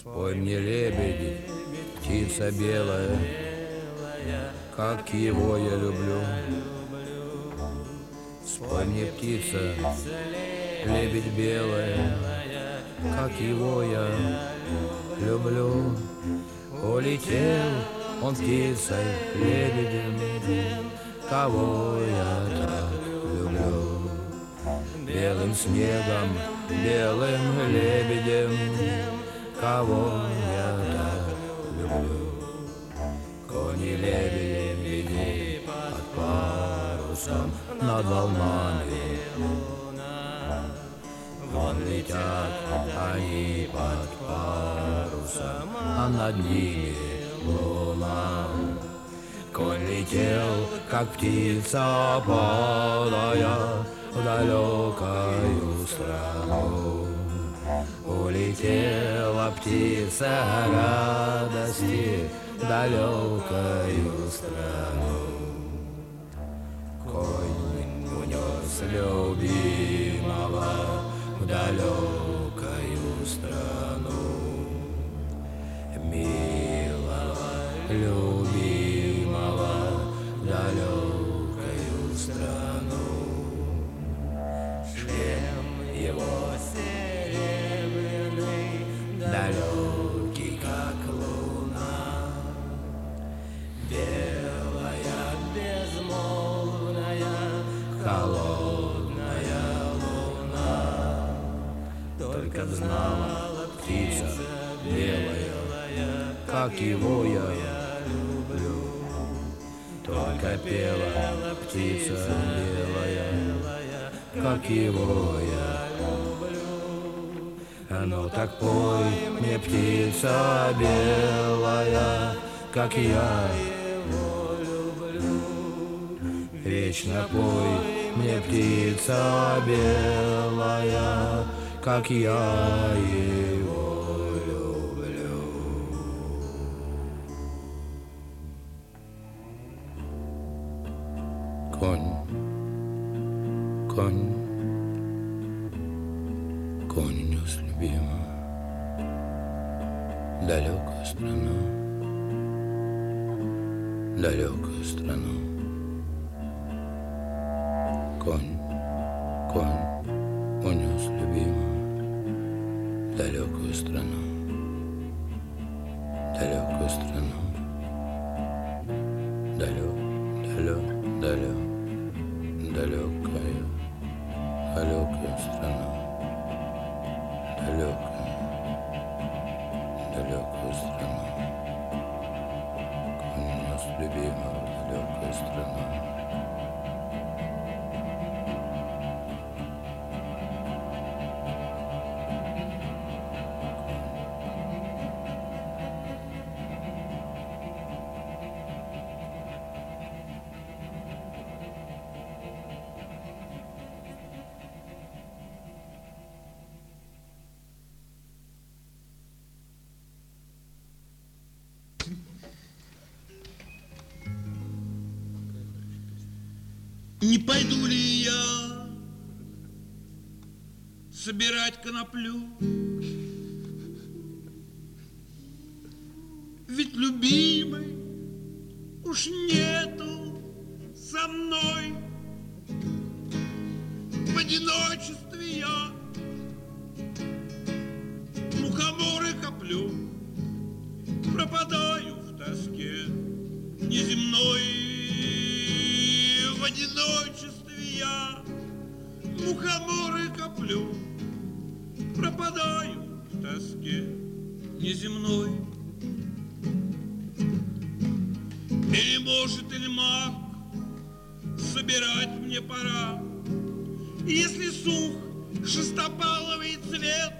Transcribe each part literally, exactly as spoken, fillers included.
Спой мне, лебедь, птица белая, как его я люблю. Спой мне, птица, лебедь белая, как его я люблю. Улетел он птицей, лебедем, кого я так люблю. Белым снегом, белым лебедем, кого я так люблю. Кони лебеди под парусом над волнами. Вон летят они под парусом, а над ними луна. Конь летел, как птица полая, в далекую страну. Улетела птица радости в далекую страну. Конь унес любимого в далекую страну. Милого, любимого в далекую страну. Шлем его серебряный, далекий, как луна. Белая, безмолвная, холодная луна. Только знала птица белая, как его я люблю. Только пела птица белая, как его я люблю. Ну так пой мне, птица белая, как я его люблю. Вечно пой мне, птица белая, как я его люблю. Конь, конь, конь унес любимого в далекую страну, далекую страну. Конь, конь унес любимого в далекую страну, далекую страну. Далек, далек, далек, далекую, далекую страну. Далекую, далекую страну. Конь унес любимого в далекую страну. Не пойду ли я собирать коноплю? Ведь любимой уж нету со мной. В одиночестве я мухоморы коплю, пропадаю в тоске неземной. В одиночестве я мухоморы коплю, пропадаю в тоске неземной. Или, может, или мак, собирать мне пора. Если сух шестопаловый цвет,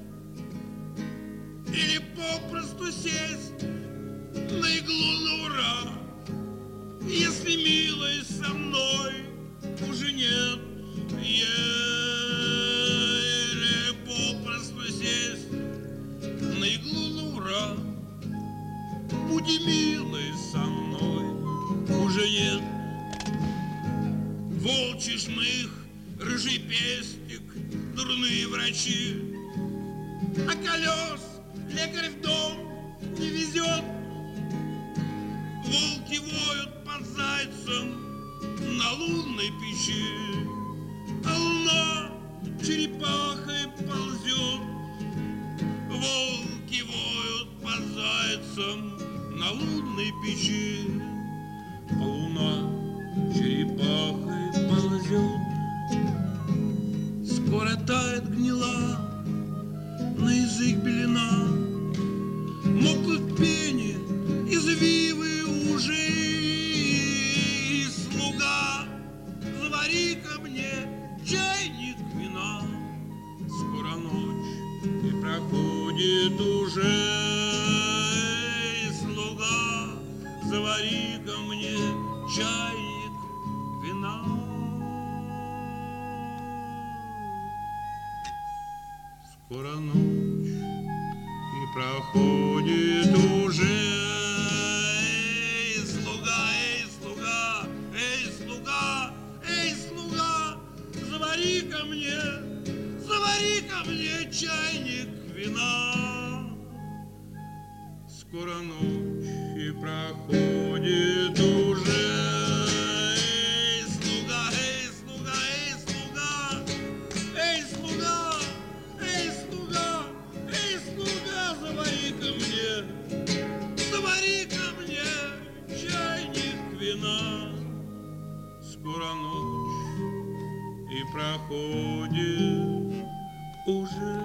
или попросту сесть на иглу на ура. Если милость со мной уже нет, или попросту сесть на иглу на ура. Буди милость со мной уже нет. Волчий шмых, рыжий пестик, дурные врачи, а колес лекарь в дом не везет. Волки воют под зайцем на лунной печи, а луна черепахой ползет. Волки воют под зайцем на лунной печи, а луна черепахой ползет. Скоро тает гнила, на язык белена, мокнут пени, извивы уже. И слуга, завари ко мне чайник вина. Скоро ночь и проходит уже. И слуга, завари ко мне чайник вина. Скоро ночь и проходит уже. Эй, слуга, эй, слуга, эй, слуга, эй, слуга, завари ко мне, завари ко мне чайник вина. Скоро ночь и проходит уже. Эй, слуга, эй, слуга, эй, слуга, эй, слуга, эй, слуга, эй, слуга, завари ко мне, завари ко мне чайник вина. Скоро ночь и проходит уже.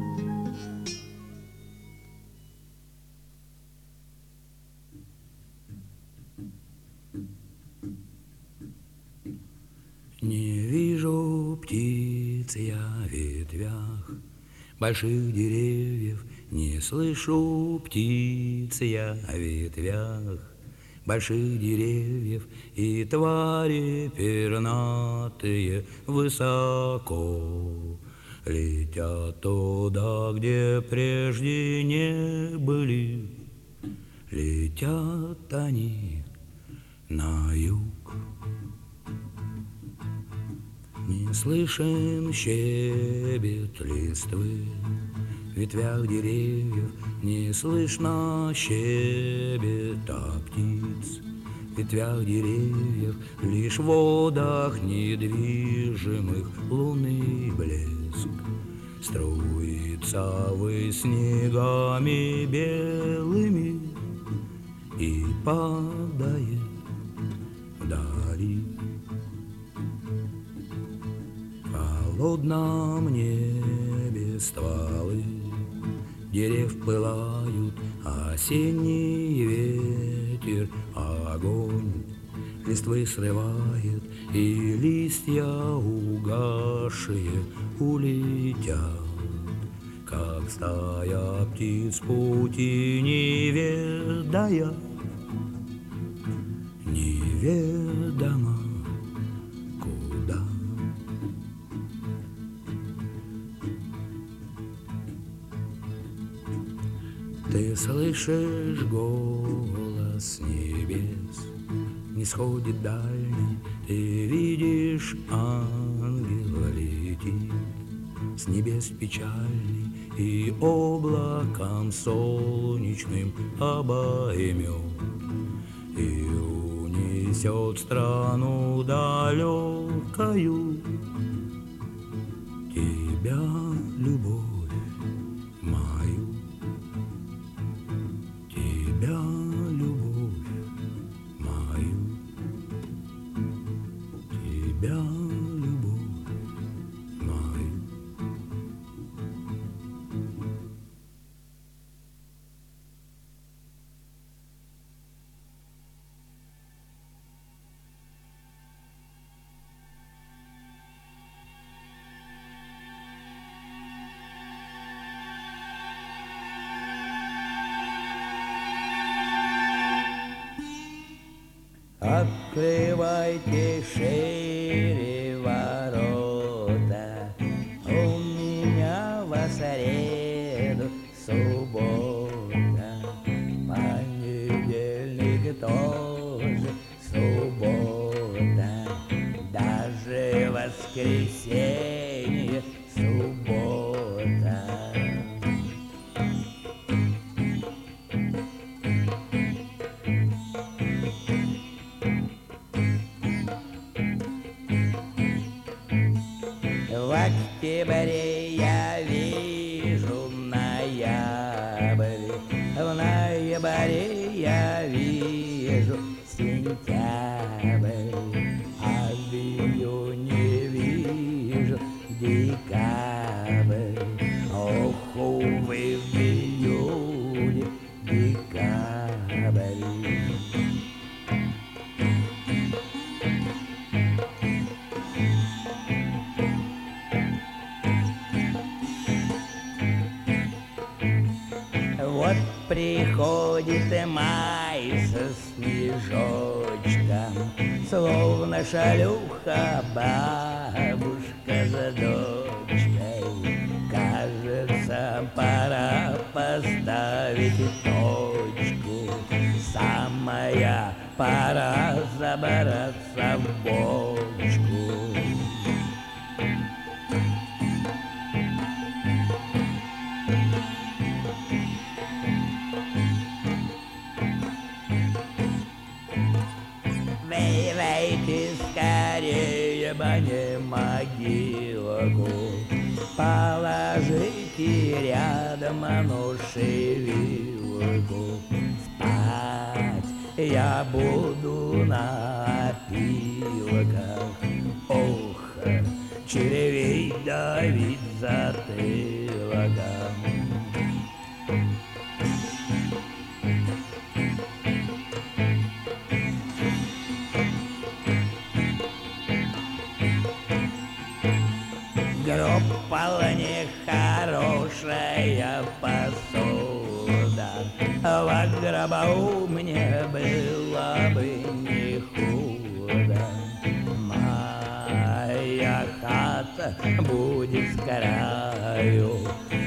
Не вижу птиц я в ветвях больших деревьев, не слышу птиц я в ветвях больших деревьев, и твари пернатые высоко летят туда, где прежде не были. Летят они на юг. Не слышен щебет листвы в ветвях деревьев, не слышно щебета птиц в ветвях деревьев, лишь в водах недвижимых лунный блеск струится ввысь снегами белыми и падает вдали. В холодном небе стволы дерев пылают, осенний ветер огонь листвы срывает, и листья угасшие улетят, как стая птиц пути не ведая, неведомо куда. Ты слышишь голос небес, не сходит дальний, ты видишь, ангел летит с небес печальный, и облаком солнечным обоймет, и унесет страну далекою тебя, любовь мою. Тебя, любовь мою, тебя, любовь мою. Открывайте шире ворота, у меня в среду суббота, понедельник тоже суббота, даже воскресенье суббота. октябре я вижу ноябрь, в ноябре я вижу сентябрь, а в июне вижу декабрь. Ох, увы, в июне декабрь. Вот приходит май со снежочком, словно шалюха бабушка за дочкой. Кажется, пора поставить точку, самая пора забраться в бочку. Вейте скорее мне могилку, положите рядом ношевилку. Спать я буду на опилках, ох, червей давить затылком. Гроб вполне хорошая посуда, во гробу мне было бы не худо. Моя хата будет с краю,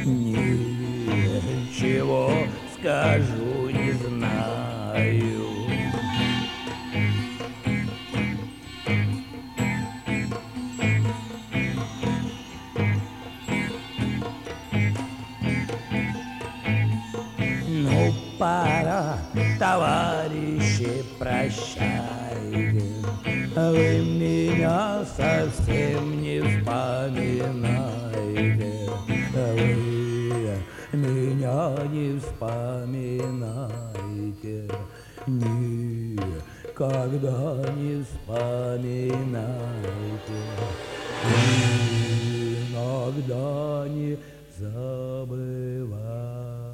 ничего скажу не знаю. Ну, пора, товарищи, прощайте, вы меня совсем не вспоминаете, вы меня не вспоминаете, никогда не вспоминаете, иногда не забывайте.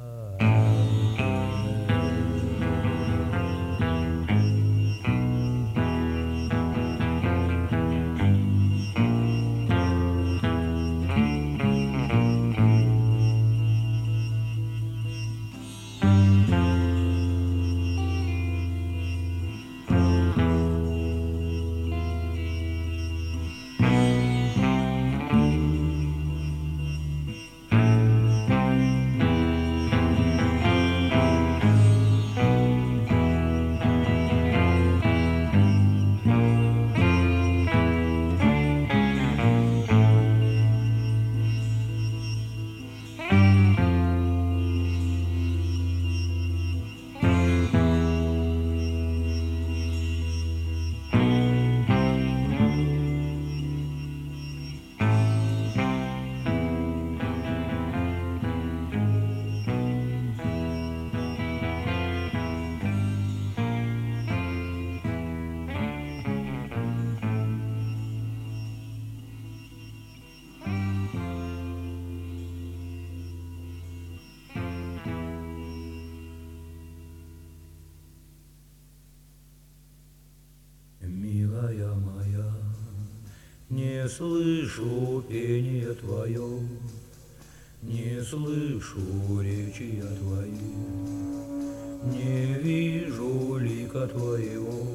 Не слышу пения твое, не слышу речи твои, не вижу лика твоего,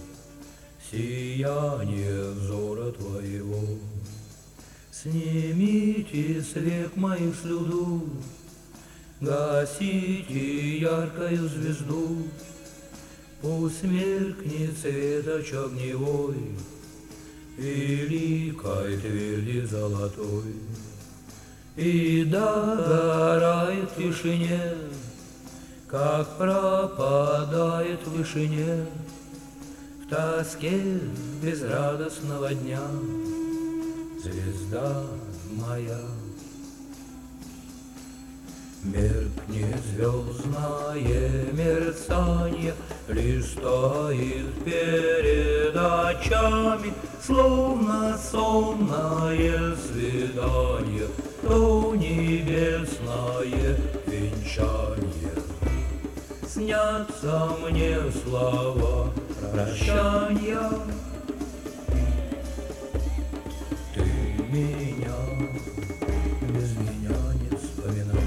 сияние взора твоего. Снимите с век моих слюду, гасите яркую звезду, пусть меркнет светоч огневой великой тверди золотой, и догорает в тишине, как пропадает в вышине, в тоске безрадостного дня звезда моя. Меркнет звездное мерцанье, лишь стоит перед очами, словно сонное свидание, то небесное венчание. Снятся мне слова прощания, ты меня без меня не вспоминай.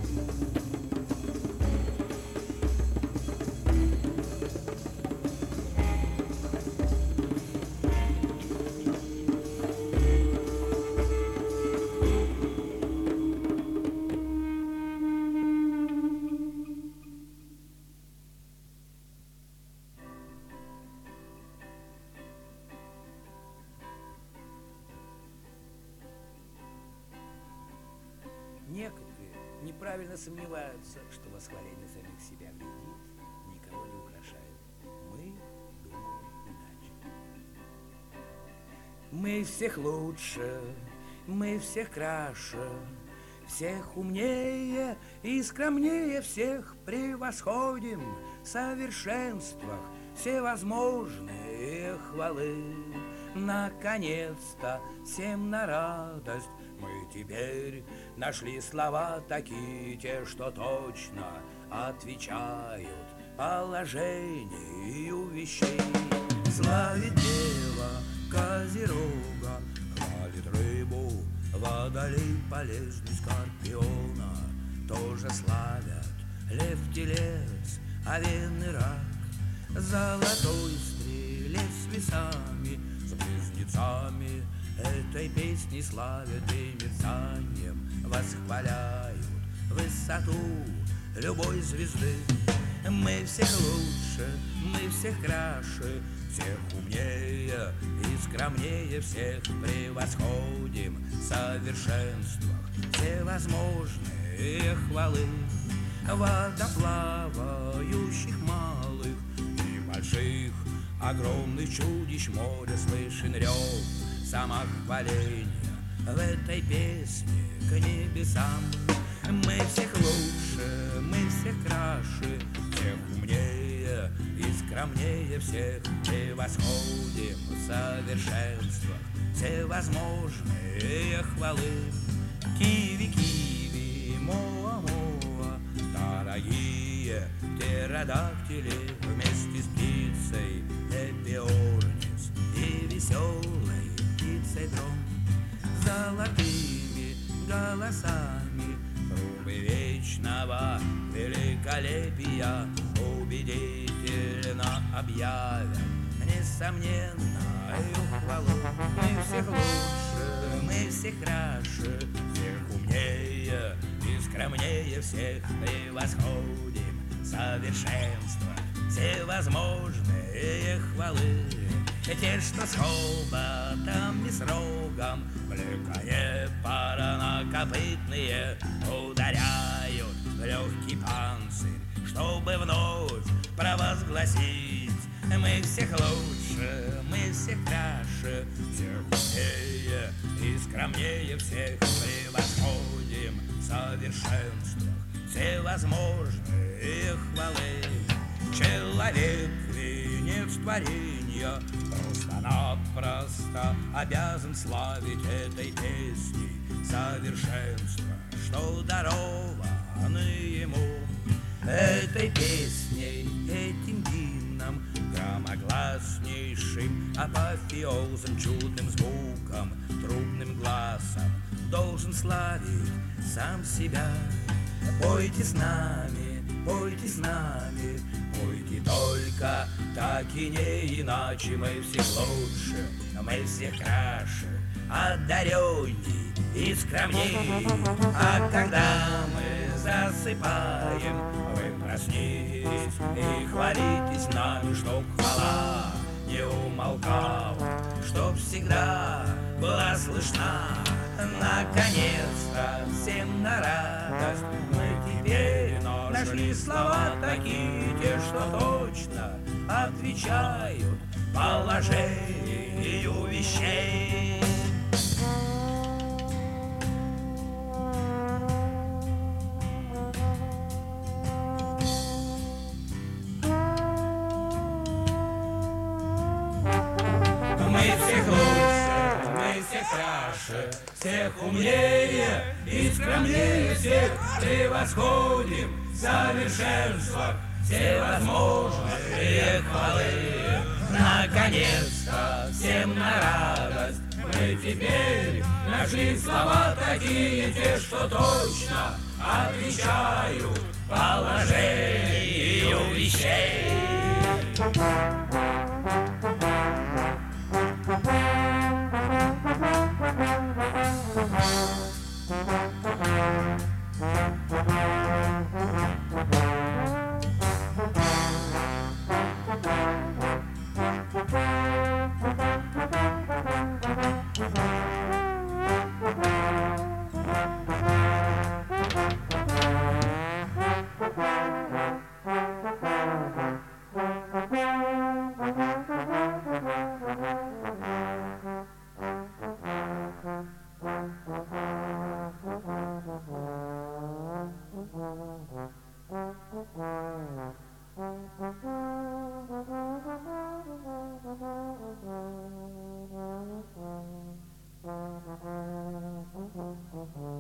Некоторые неправильно сомневаются, что восхваление самих себя вредит, никого не украшает. Мы думаем иначе. Мы всех лучше, мы всех краше, всех умнее и скромнее всех превосходим в совершенствах всевозможные хвалы. Наконец-то всем на радость мы теперь нашли слова такие, те, что точно отвечают положению вещей. Славит дева Козерога, хвалит рыбу, водолей полезный скорпиона. Тоже славят лев, телец, овен и рак, золотой стрелец с весами, с близнецами. Этой песни славят и мерцанием восхваляют высоту любой звезды. Мы всех лучше, мы всех краше, всех умнее и скромнее всех превосходим в совершенствах всевозможные хвалы. Водоплавающих малых и больших, огромных чудищ моря слышен рев самохваления в этой песне к небесам. Мы всех лучше, мы всех краше, всех умнее и скромнее всех превосходим в совершенствах всевозможные хвалы. Киви, киви, моа, моа, дорогие птеродактили вместе с птицей эпиорнис и веселой птицей дрон. Золотыми голосами трубы вечного великолепия убедительно объявят несомненную хвалу. Мы всех лучше, мы всех краше, всех умнее и скромнее всех превосходим совершенство всевозможные хвалы. Те, что с хоботом и с рогом, блеклые парнокопытные, ударяют в легкий панцирь, чтобы вновь провозгласить: мы всех лучше, мы всех краше, всех умнее и скромнее всех превосходим в совершенствах всевозможные хвалы. Человек венец творения, просто-напросто обязан славить этой песней совершенство, что даровано ему. Этой песней, этим гимном, громогласнейшим апофеозом, чудным звуком, трубным глазом должен славить сам себя. Пойте с нами, пойте с нами, пойте только так и не иначе. Мы всех лучше, мы всех краше, одаренней и скромней. А когда мы засыпаем, вы проснитесь и хвалитесь нами, чтоб хвала не умолкала, чтоб всегда была слышна. Наконец-то всем на радость мы теперь нашли слова такие, те, что точно отвечают положению вещей. всех умнее и скромнее всех превосходим в совершенствах всевозможные хвалы. Наконец-то всем на радость мы теперь нашли слова такие, те, что точно отвечают положению вещей. Thank you.